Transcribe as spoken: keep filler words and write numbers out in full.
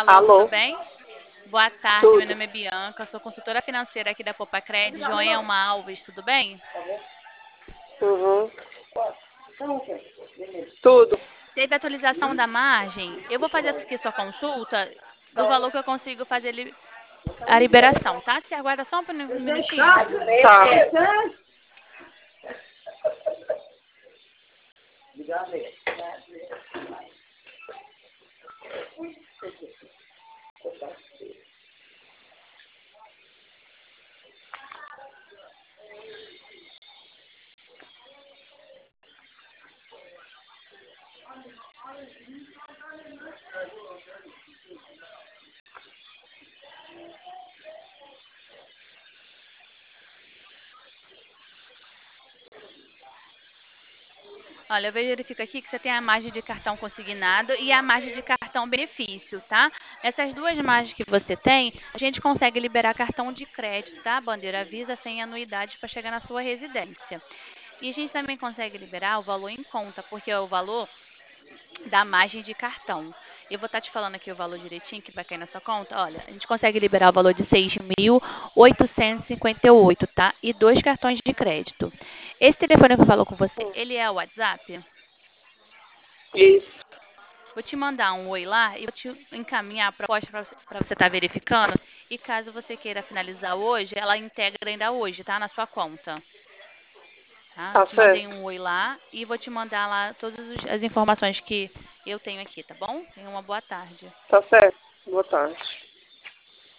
Alô, tudo Alô, bem? Boa tarde, meu tudo. nome é Bianca, sou consultora financeira aqui da Popacred, Joelma Alves, tudo bem? Uhum. Tudo. Teve atualização da margem? Eu vou fazer aqui sua consulta do valor que eu consigo fazer li- a liberação, tá? Você aguarda só um minu- um minutinho? Tá. Olha, eu verifico aqui que você tem a margem de cartão consignado e a margem de cartão benefício, tá? Essas duas margens que você tem, a gente consegue liberar cartão de crédito, tá? Bandeira Visa sem anuidade para chegar na sua residência. E a gente também consegue liberar o valor em conta, porque é o valor da margem de cartão. Eu vou estar te falando aqui o valor direitinho que vai cair na sua conta. Olha, a gente consegue liberar o valor de seis mil oitocentos e cinquenta e oito, tá? E dois cartões de crédito. Esse telefone que eu falo com você, ele é o WhatsApp? Isso. Vou te mandar um oi lá e vou te encaminhar a proposta para você para você estar verificando. E caso você queira finalizar hoje, ela integra ainda hoje, tá? Na sua conta. Tá? Tá Te mandei certo. um oi lá e vou te mandar lá todas os- as informações que eu tenho aqui, tá bom? Tenha uma boa tarde. Tá certo. Boa tarde.